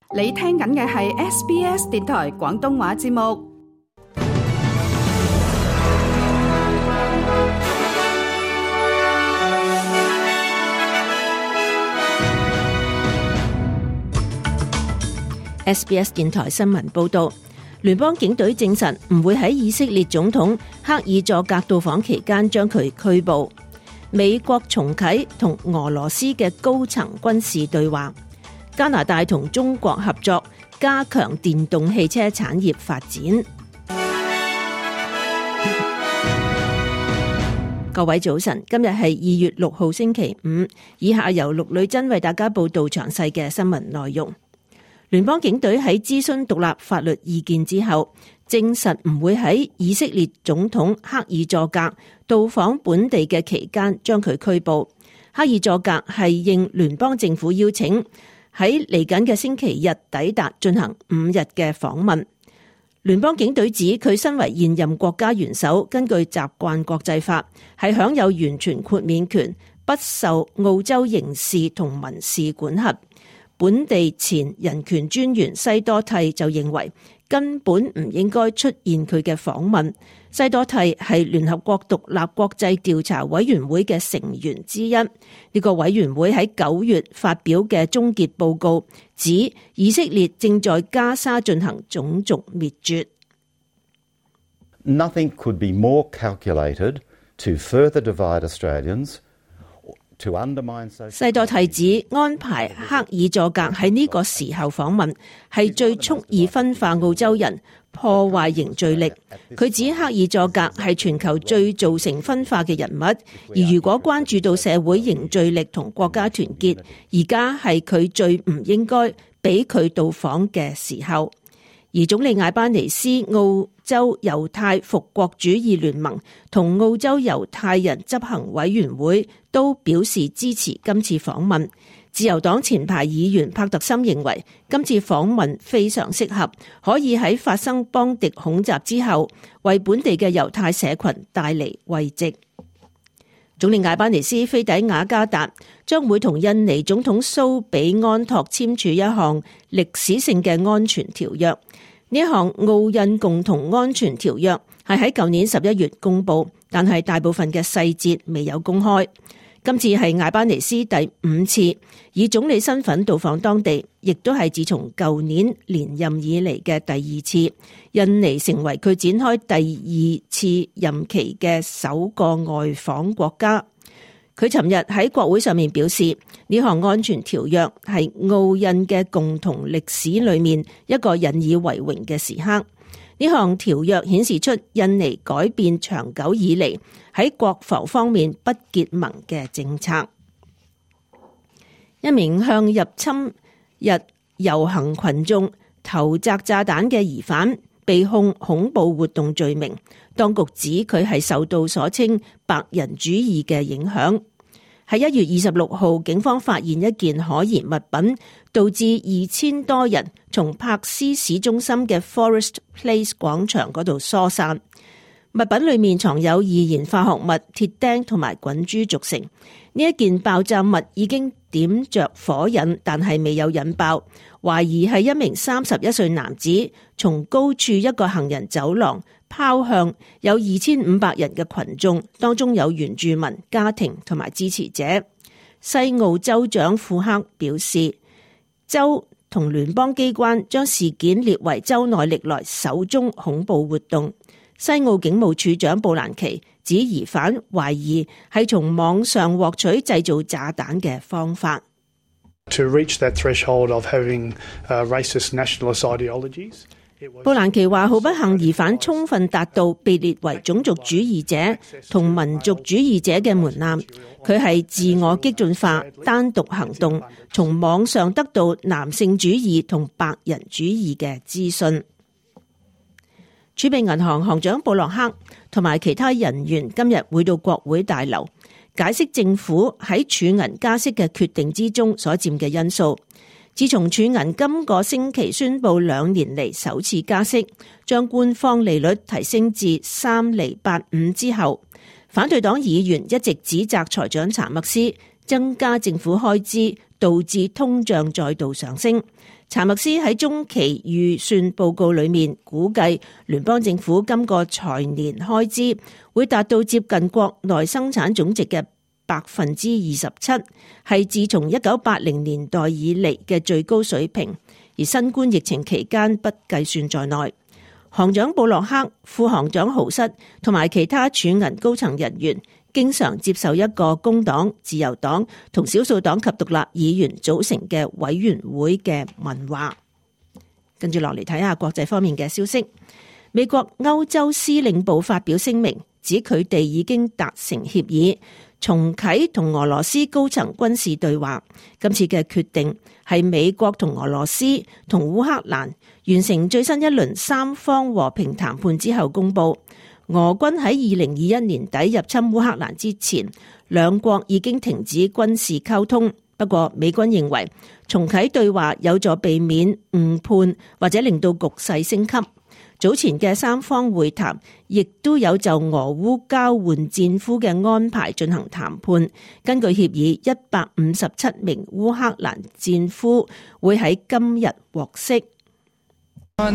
你聽緊嘅係 SBS 電台廣東話節目。 SBS 電台新聞報道，聯邦警隊證實唔會喺以色列總統克爾佐格到訪期間將佢拘捕。美國重啟同俄羅斯嘅高層軍事對話。加拿大同中國合作加強電動汽車產業發展。各位早晨，今日係2月6號星期五，以下由陸女珍為大家報道詳細嘅新聞內容。聯邦警隊喺諮詢獨立法律意見之後，證實唔會喺以色列總統克爾佐格到訪本地嘅期間將佢拘捕。克爾佐格係應聯邦政府邀請，喺嚟緊嘅星期日抵達進行5日嘅訪問。聯邦警隊指佢身為現任國家元首，根據習慣國際法係享有完全豁免權，不受澳洲刑事同民事管轄。本地前人權專員西多蒂就認為根本唔應該出現佢嘅訪問。西多蒂係聯合國獨立國際調查委員會嘅成員之一。呢個委員會喺9月發表嘅終結報告指，以色列正在加沙進行種族滅絕。 Nothing could be more calculated to further divide Australians. 西多蒂指安排克爾佐格喺呢個時候訪問係最蓄意分化澳洲人，破壞凝聚力。佢指克爾佐格係全球最造成分化嘅人物，而如果關注到社會凝聚力同國家團結，而家係佢最唔應該俾佢到訪嘅時候。而總理艾班尼斯、澳洲猶太復國主義聯盟同澳洲猶太人執行委員會都表示支持今次訪問。自由黨前排議員帕特森認為今次訪問非常適合，可以喺發生邦迪恐襲之後為本地嘅猶太社群帶嚟慰藉。總理艾班尼斯飛抵雅加達，將會同印尼總統蘇比安托簽署一項歷史性嘅安全條約。呢一項澳印共同安全條約係喺舊年11月公布，但係大部分嘅細節未有公開。今次係艾班尼斯第5次以總理身份到訪當地，亦都係自從舊年連任以嚟嘅第2次。印尼成為佢展開第2次任期嘅首個外訪國家。佢尋日喺國會上面表示，呢項安全條約係澳印嘅共同歷史裏面一個引以為榮嘅時刻。呢項條約顯示出印尼改變長久以嚟喺國防方面不結盟嘅政策。一名向入侵日遊行群眾投擲炸彈嘅疑犯被控恐怖活動罪名，當局指佢係受到所稱白人主義嘅影響。喺1月26號，警方發現一件可疑物品，導致2000多人從柏斯市中心嘅 Forest Place 廣場嗰度疏散。物品裏面藏有易燃化學物、鐵釘同埋滾珠軸承。呢一件爆炸物已經點着火引，但係未有引爆。懷疑係一名31歲男子從高處一個行人走廊拋向有2500人嘅群眾，當中有原住民、家庭同埋支持者。西澳州長庫克表示，州同聯邦機關將事件列為州內歷來首宗恐怖活動。西澳警務處長布蘭奇指疑犯懷疑係從網上獲取製造炸彈嘅方法。 To reach that threshold of having racist nationalist ideologies. 布蘭奇話：好不幸，疑犯充分達到被列為種族主義者同民族主義者嘅門檻。佢係自我激進化、單獨行動，從網上得到男性主義同白人主義嘅資訊。儲備銀行行長布洛克同埋其他人員今日會到國會大樓解釋政府喺儲銀加息嘅決定之中所佔嘅因素。自從儲銀今個星期宣布2年嚟首次加息，將官方利率提升至3.85%之後，反對黨議員一直指責財長查默斯增加政府開支，導致通脹再度上升。 查默斯喺中期預算報告裏面估計，聯邦政府今個財年開支會達到接近國內生產總值嘅27%，係自從1980年代以嚟嘅最高水平，而新冠疫情期間不計算在內。行長布洛克、副行長豪瑟同埋其他儲銀高層人員經常接受一個工黨、自由黨同少數黨及獨立議員組成嘅委員會嘅問話。跟住落嚟睇下國際方面嘅消息。美國歐洲司令部發表聲明，指佢哋已經達成協議，重啟同俄羅斯高層軍事對話。今次嘅決定係美國同俄羅斯同烏克蘭完成最新一輪三方和平談判之後公佈。俄軍喺2021年底入侵烏克蘭之前，兩國已經停止軍事溝通。不過美軍認為重啟對話有助避免誤判或者令到局勢升級。早前嘅三方會談亦都有就俄烏交換戰俘嘅安排進行談判。根據協議，157名烏克蘭戰俘會喺今日獲釋。 I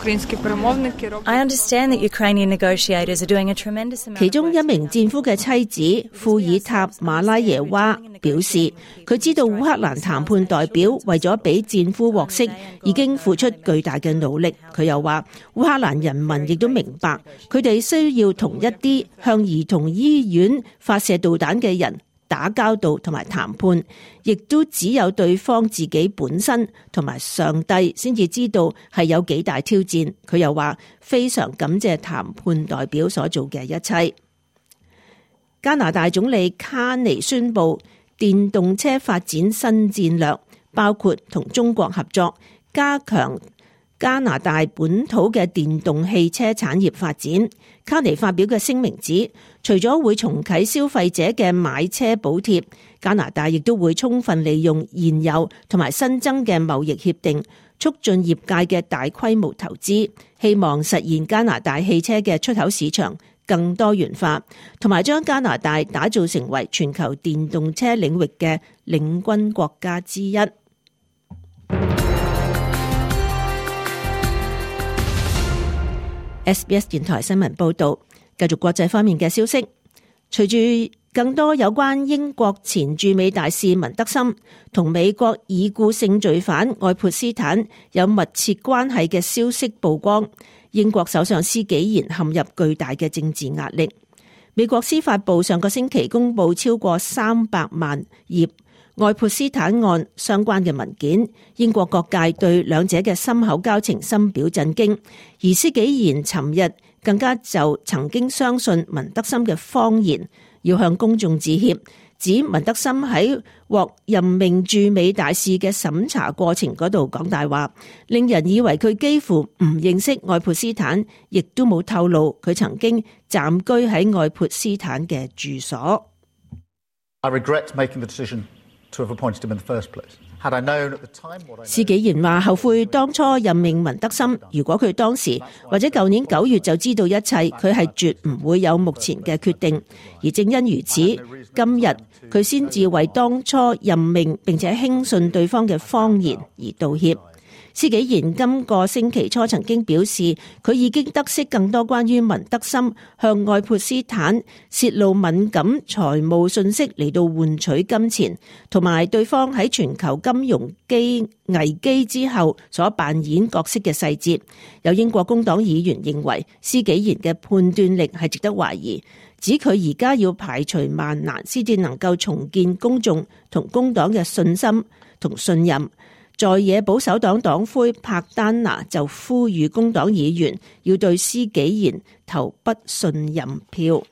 understand that Ukrainian negotiators are doing a tremendous amount. 其中一名戰俘嘅妻子庫爾塔馬拉耶娃表示，佢知道烏克蘭談判代表為咗俾戰俘獲釋，已經付出巨大嘅努力。佢又話，烏克蘭人民亦都明白，佢哋需要同一啲向兒童醫院發射導彈嘅人打交道同埋談判，亦都只有對方自己本身同埋上帝先至知道係有幾大挑戰。佢又話非常感謝談判代表所做嘅一切。加拿大總理卡尼宣布電動車發展新戰略，包括同中國合作，加強加拿大本土嘅電動汽車產業發展。卡尼發表嘅聲明指，除咗會重啟消費者嘅買車補貼，加拿大亦都會充分利用現有同埋新增嘅貿易協定，促進業界嘅大規模投資，希望實現加拿大汽車嘅出口市場更多元化，同埋將加拿大打造成為全球電動車領域嘅領軍國家之一。SBS 電台新聞報道，繼續國際方面嘅消息。隨住更多有關英國前駐美大使文德森同美國已故性罪犯愛潑斯坦有密切關係嘅消息曝光，英國首相施紀賢陷入巨大嘅政治壓力。美國司法部上個星期公布超過300萬頁愛潑斯坦案相關嘅文件，英國各界對兩者嘅深厚交情深表震驚。而施紀賢尋日更加就曾經相信文德森嘅謊言，要向公眾致歉，指文德森喺獲任命駐美大使嘅審查過程嗰度講大話，令人以為佢幾乎唔認識愛潑斯坦，亦都冇透露佢曾經暫居喺愛潑斯坦嘅住所。 I regret making the decision to have appointed him in the first place. Had I known at the time what I know. 施紀賢話後悔當初任命文德森，如果佢當時或者舊年9月就知道一切，佢係絕唔會有目前嘅決定。而正因如此，今日佢先至為當初任命並且輕信對方嘅謊言而道歉。施紀賢今個星期初曾經表示，佢已經得悉更多關於文德森向愛潑斯坦泄露敏感財務信息嚟到換取金錢，同埋對方喺全球金融危機之後所扮演角色嘅細節。有英國工黨議員認為施紀賢嘅判斷力係值得懷疑，指佢而家要排除萬難先至能夠重建公眾同工黨嘅信心同信任。在野保守黨黨魁柏丹拿就呼籲工黨議員要對施紀賢投不信任票。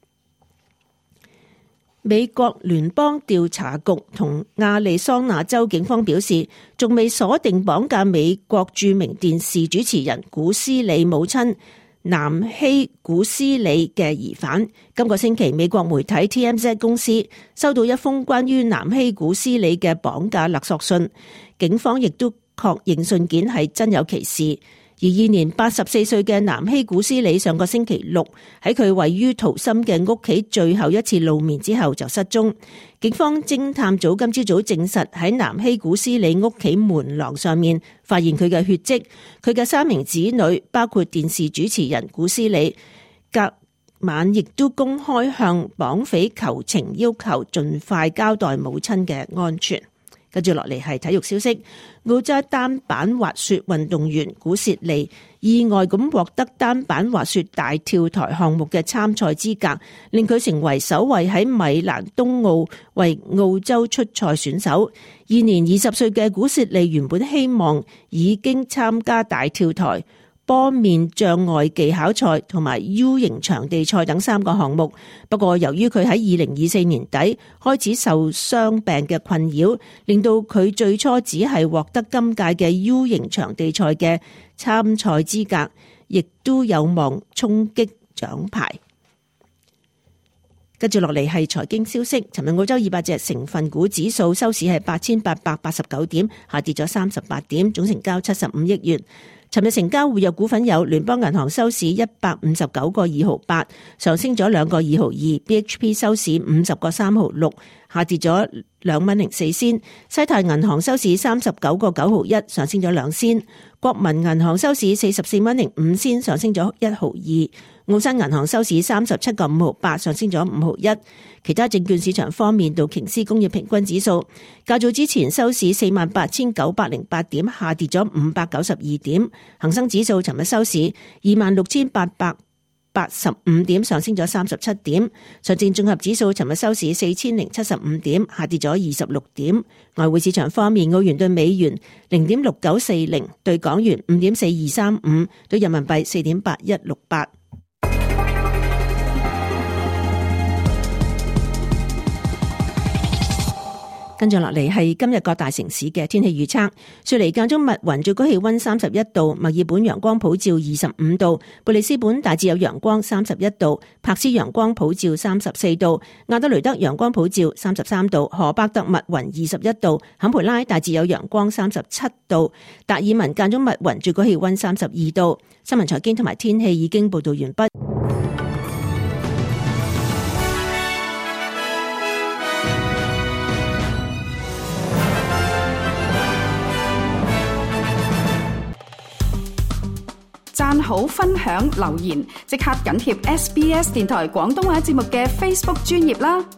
美國聯邦調查局同亞利桑那州警方表示，仲未鎖定綁架美國著名電視主持人古斯里母親南希古斯里嘅疑犯。今個星期，美國媒體 TMZ 公司收到一封關於南希古斯里嘅綁架勒索信，警方亦都確認信件係真有其事。 而現年84歲嘅南希古斯里上個星期六喺佢位於圖森嘅屋企最後一次露面之後就失蹤。警方偵探組今朝早證實喺南希古斯里屋企門廊上面發現佢嘅血跡。佢嘅3名子女包括電視主持人古斯里，隔晚亦都公開向綁匪求情，要求盡快交代母親嘅安全。跟住落嚟係體育消息，澳洲單板滑雪運動員古薛利意外咁獲得單板滑雪大跳台項目嘅參賽資格，令佢成為首位喺米蘭冬奧為澳洲出賽選手。現年20歲嘅古薛利原本希望已經參加大跳台、坡面障礙技巧賽同埋 U 型場地賽等3個項目，不過由於佢喺2024年底開始受傷病嘅困擾，令到佢最初只係獲得今屆嘅 U 型場地賽嘅參賽資格，亦都有望衝擊獎牌。跟住落嚟係財經消息，尋日澳洲200隻成分股指數收市係8889點，下跌咗38點，總成交75億元。尋日成交活躍股份有聯邦銀行收市159個2毫8，上升咗2個2毫2 ；BHP 收市50個3毫6，下跌咗2蚊04仙；西太銀行收市39個9毫1，上升咗2仙；國民銀行收市44蚊05仙，上升咗1毫2；澳新銀行收市37個5毫8，上升咗5毫1。其他證券市場方面，道瓊斯工業平均指數較早之前收市48,908點，下跌咗592點；恒生指數尋日收市26,885點，上升咗37點；上證綜合指數尋日收市4,075點，下跌咗26點。外匯市場方面，澳元對美元0.6940，對港元5.4235，對人民幣4.8168。跟住落嚟係今日各大城市嘅天氣預測。雪梨間中密雲，最高氣溫31度；墨爾本陽光普照25度；布里斯本大致有陽光31度；柏斯陽光普照34度；亞德雷德陽光普照33度；荷伯特密雲21度；坎培拉大致有陽光37度；達爾文間中密雲，最高氣溫32度。新聞財經同埋天氣已經報道完畢。 讚好、分享、留言，即刻緊貼SBS 電台廣東話節目嘅 Facebook 專頁啦！